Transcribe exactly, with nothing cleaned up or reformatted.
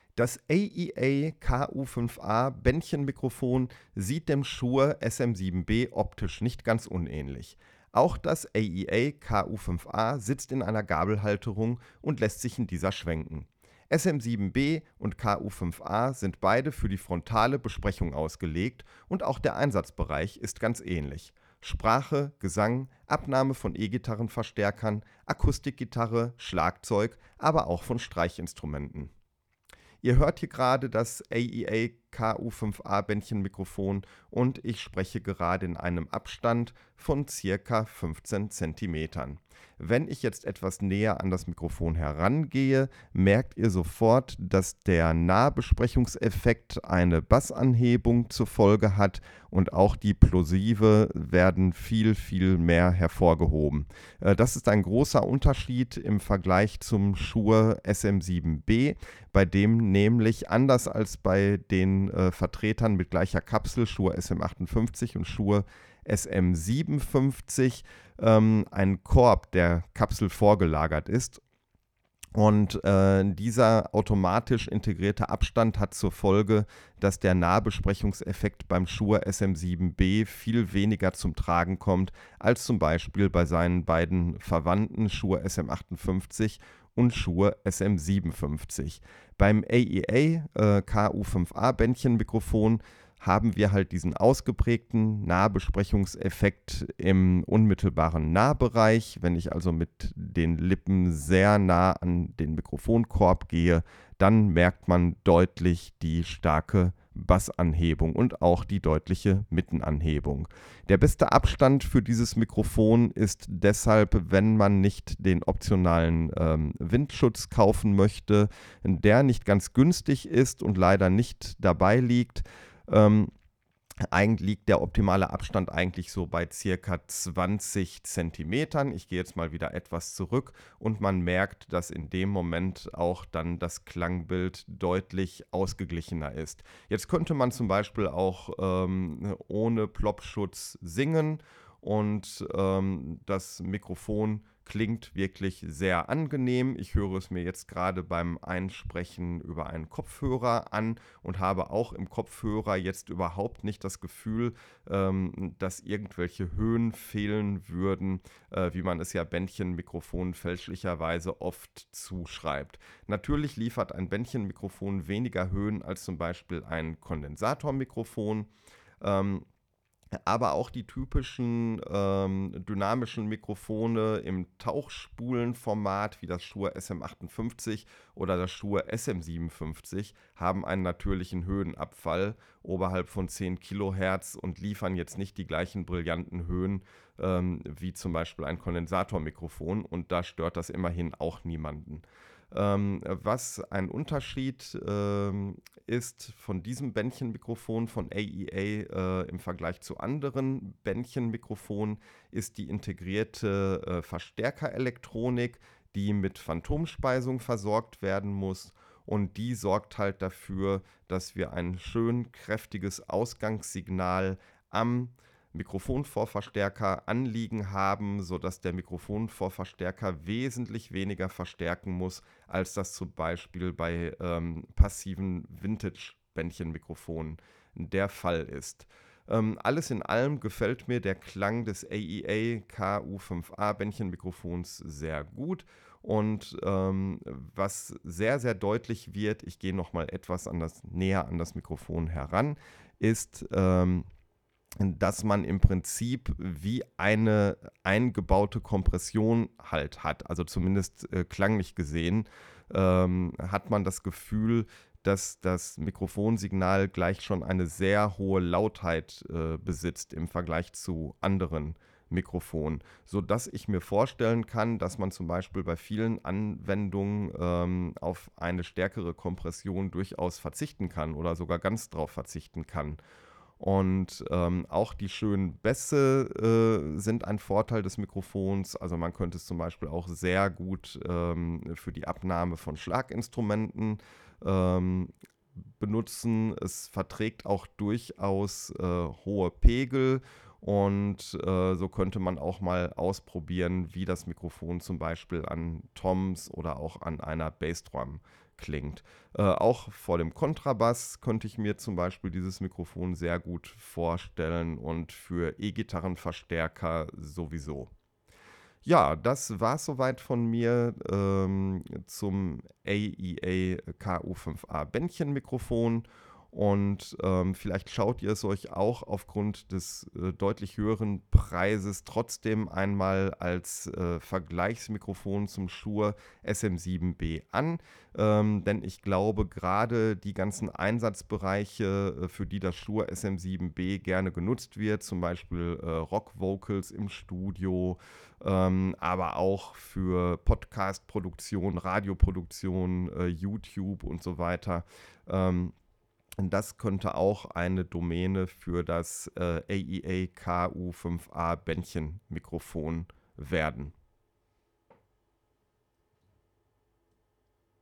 Das A E A K U fünf A Bändchenmikrofon sieht dem Shure S M sieben B optisch nicht ganz unähnlich. Auch das A E A K U fünf A sitzt in einer Gabelhalterung und lässt sich in dieser schwenken. S M sieben B und K U fünf A sind beide für die frontale Besprechung ausgelegt und auch der Einsatzbereich ist ganz ähnlich. Sprache, Gesang, Abnahme von E-Gitarrenverstärkern, Akustikgitarre, Schlagzeug, aber auch von Streichinstrumenten. Ihr hört hier gerade das A E A K U fünf A Bändchenmikrofon und ich spreche gerade in einem Abstand von circa fünfzehn Zentimetern. Wenn ich jetzt etwas näher an das Mikrofon herangehe, merkt ihr sofort, dass der Nahbesprechungseffekt eine Bassanhebung zur Folge hat und auch die Plosive werden viel, viel mehr hervorgehoben. Äh, Das ist ein großer Unterschied im Vergleich zum Shure S M sieben B, bei dem nämlich anders als bei den äh, Vertretern mit gleicher Kapsel, Shure S M achtundfünfzig und Shure S M siebenundfünfzig, ähm, ein Korb der Kapsel vorgelagert ist. Und äh, dieser automatisch integrierte Abstand hat zur Folge, dass der Nahbesprechungseffekt beim Shure S M sieben B viel weniger zum Tragen kommt als zum Beispiel bei seinen beiden Verwandten Shure S M achtundfünfzig und Shure S M siebenundfünfzig. Beim A E A äh, K U fünf A Bändchenmikrofon haben wir halt diesen ausgeprägten Nahbesprechungseffekt im unmittelbaren Nahbereich. Wenn ich also mit den Lippen sehr nah an den Mikrofonkorb gehe, dann merkt man deutlich die starke Bassanhebung und auch die deutliche Mittenanhebung. Der beste Abstand für dieses Mikrofon ist deshalb, wenn man nicht den optionalen ähm, Windschutz kaufen möchte, der nicht ganz günstig ist und leider nicht dabei liegt. Ähm, eigentlich liegt der optimale Abstand eigentlich so bei circa zwanzig Zentimetern. Ich gehe jetzt mal wieder etwas zurück und man merkt, dass in dem Moment auch dann das Klangbild deutlich ausgeglichener ist. Jetzt könnte man zum Beispiel auch ähm, ohne Plopschutz singen und ähm, das Mikrofon klingt wirklich sehr angenehm. Ich höre es mir jetzt gerade beim Einsprechen über einen Kopfhörer an und habe auch im Kopfhörer jetzt überhaupt nicht das Gefühl, ähm, dass irgendwelche Höhen fehlen würden, äh, wie man es ja Bändchenmikrofonen fälschlicherweise oft zuschreibt. Natürlich liefert ein Bändchenmikrofon weniger Höhen als zum Beispiel ein Kondensatormikrofon. Ähm, aber auch die typischen ähm, dynamischen Mikrofone im Tauchspulenformat wie das Shure S M achtundfünfzig oder das Shure S M siebenundfünfzig haben einen natürlichen Höhenabfall oberhalb von zehn Kilohertz und liefern jetzt nicht die gleichen brillanten Höhen ähm, wie zum Beispiel ein Kondensatormikrofon und da stört das immerhin auch niemanden. Ähm, was ein Unterschied ähm, ist von diesem Bändchenmikrofon von A E A äh, im Vergleich zu anderen Bändchenmikrofonen, ist die integrierte äh, Verstärkerelektronik, die mit Phantomspeisung versorgt werden muss. Und die sorgt halt dafür, dass wir ein schön kräftiges Ausgangssignal am Mikrofonvorverstärker anliegen haben, sodass der Mikrofonvorverstärker wesentlich weniger verstärken muss, als das zum Beispiel bei ähm, passiven Vintage-Bändchenmikrofonen der Fall ist. Ähm, alles in allem gefällt mir der Klang des A E A K U fünf A Bändchenmikrofons sehr gut. Und ähm, was sehr, sehr deutlich wird, ich gehe nochmal etwas an das, näher an das Mikrofon heran, ist, ähm, dass man im Prinzip wie eine eingebaute Kompression halt hat. Also zumindest äh, klanglich gesehen ähm, hat man das Gefühl, dass das Mikrofonsignal gleich schon eine sehr hohe Lautheit äh, besitzt im Vergleich zu anderen Mikrofonen, sodass ich mir vorstellen kann, dass man zum Beispiel bei vielen Anwendungen ähm, auf eine stärkere Kompression durchaus verzichten kann oder sogar ganz drauf verzichten kann. Und ähm, auch die schönen Bässe äh, sind ein Vorteil des Mikrofons. Also man könnte es zum Beispiel auch sehr gut ähm, für die Abnahme von Schlaginstrumenten ähm, benutzen. Es verträgt auch durchaus äh, hohe Pegel und äh, so könnte man auch mal ausprobieren, wie das Mikrofon zum Beispiel an Toms oder auch an einer Bassdrum klingt. Äh, auch vor dem Kontrabass könnte ich mir zum Beispiel dieses Mikrofon sehr gut vorstellen und für E-Gitarrenverstärker sowieso. Ja, das war soweit von mir ähm, zum A E A K U fünf A Bändchenmikrofon. Und ähm, vielleicht schaut ihr es euch auch aufgrund des äh, deutlich höheren Preises trotzdem einmal als äh, Vergleichsmikrofon zum Shure S M sieben B an. Ähm, denn ich glaube, gerade die ganzen Einsatzbereiche, äh, für die das Shure S M sieben B gerne genutzt wird, zum Beispiel äh, Rock-Vocals im Studio, ähm, aber auch für Podcast-Produktion, Radioproduktion, äh, YouTube und so weiter. Ähm, das könnte auch eine Domäne für das äh, A E A K U fünf A Bändchenmikrofon werden.